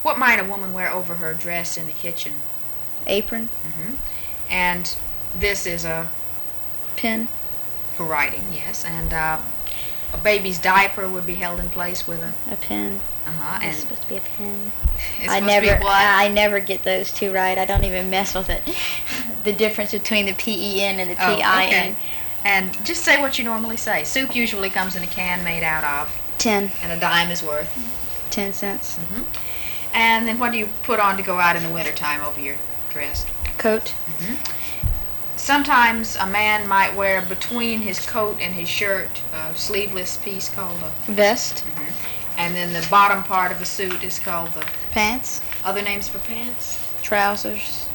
What might a woman wear over her dress in the kitchen? Apron. And this is a Pin. for writing, yes. And a baby's diaper would be held in place with A pin. and It's supposed to be a pin. it's I supposed to be never, what? I never get those two right. I don't even mess with it. The difference between the PEN and the PIN. Okay. And just say what you normally say. Soup usually comes in a can made out of, 10 and a dime is worth. 10 cents. And then what do you put on to go out in the wintertime over your dress? Coat. Sometimes a man might wear between his coat and his shirt a sleeveless piece called a... Vest. And then the bottom part of a suit is called the... Pants. Other names for pants? Trousers.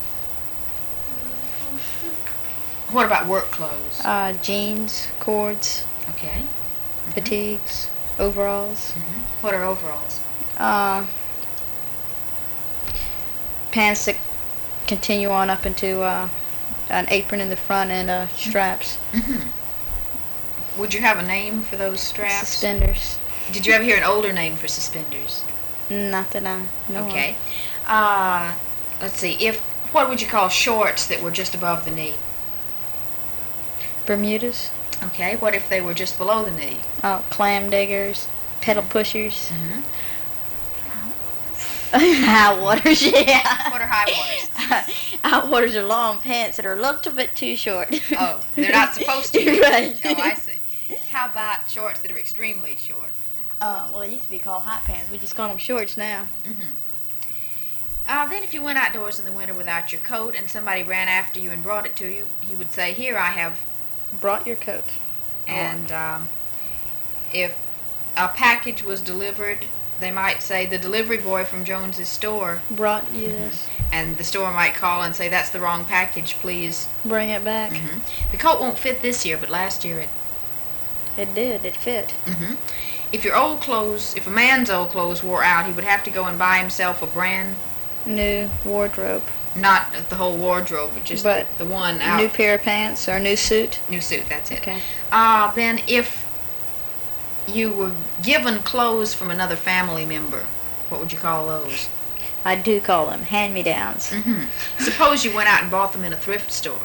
What about work clothes? Jeans. Cords. Okay. Fatigues. Overalls. What are overalls? Pants that continue on up into an apron in the front and straps. Would you have a name for those straps? Suspenders. Did you ever hear an older name for suspenders? Not that I know Okay. Let's see. What would you call shorts that were just above the knee? of. Bermudas. Okay. What if they were just below the knee? Clam diggers. Pedal pushers. Outwaters, yeah. What are high waters? Outwaters are long pants that are a little bit too short. Oh, they're not supposed to be. Right. Oh, I see. How about shorts that are extremely short? Well, they used to be called hot pants. We just call them shorts now. Then if you went outdoors in the winter without your coat and somebody ran after you and brought it to you, he would say, "Here, I have..." Brought your coat. And if a package was delivered, they might say, "The delivery boy from Jones's store," Brought you this. and the store might call and say, "That's the wrong package, please." Bring it back. The coat won't fit this year, but last year it... It did. It fit. If a man's old clothes wore out, he would have to go and buy himself a brand... New wardrobe. Not the whole wardrobe, but just But the one out. New pair of pants or new suit. New suit, that's it. Okay. Then if you were given clothes from another family member, what would you call those? I do call them hand-me-downs. Suppose you went out and bought them in a thrift store.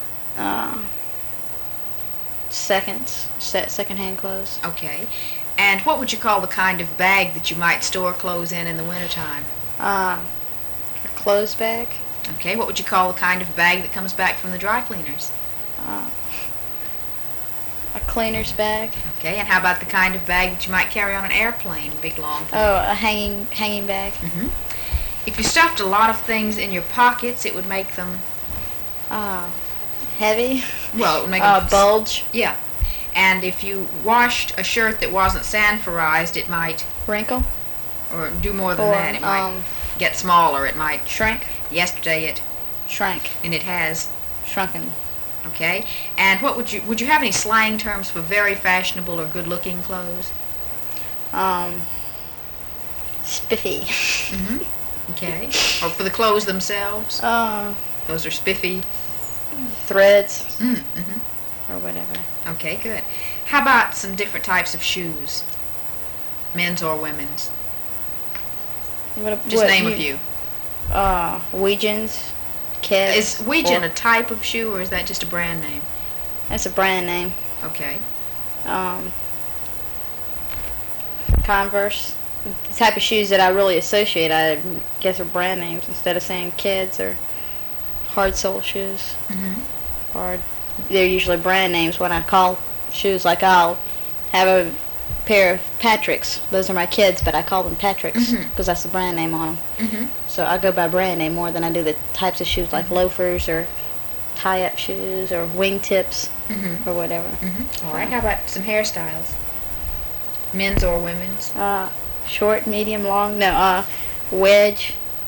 Second-hand clothes. Okay. And what would you call the kind of bag that you might store clothes in the wintertime? A clothes bag. Okay. What would you call the kind of bag that comes back from the dry cleaners? A cleaner's bag. Okay. And how about the kind of bag that you might carry on an airplane, big long thing? A hanging bag. If you stuffed a lot of things in your pockets, it would make them... Heavy. Well, it would make them... Bulge. Yeah. And if you washed a shirt that wasn't sanforized, it might... Wrinkle. Or do more than that. It might get smaller. It might... Shrink. Yesterday it... Shrank. And it has... Shrunken. Okay. And what would you have any slang terms for very fashionable or good-looking clothes? Spiffy. Okay. Or for the clothes themselves? Those are spiffy. Threads. Or whatever. Okay, good. How about some different types of shoes? Men's or women's? Just name a few. Weegens. Keds. Is Weegen a type of shoe, or is that just a brand name? That's a brand name. Okay. Converse. The type of shoes that I really associate, I guess, are brand names instead of saying Keds or hard sole shoes. Or they're usually brand names when I call shoes. Like I'll have a pair of Patrick's. Those are my kids, but I call them Patrick's because that's the brand name on them. So I go by brand name more than I do the types of shoes like loafers or tie-up shoes or wingtips or whatever. All right. How about some hairstyles? Men's or women's? Short, medium, long. No, wedge,